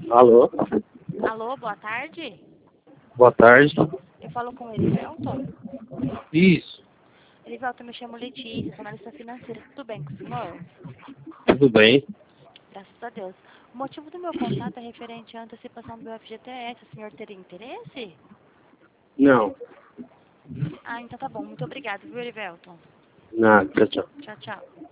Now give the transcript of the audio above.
Alô? Alô, boa tarde. Boa tarde. Eu falo com o Erivelton. Isso, Erivelton, me chamo Letícia, sou analista financeira. Tudo bem com o senhor? tudo bem? Graças a Deus. O motivo do meu contato é referente à antecipação do FGTS. O senhor teria interesse? Não, Ah, então tá bom. Muito obrigada, viu, Erivelton? nada, tchau, tchau. Tchau, tchau.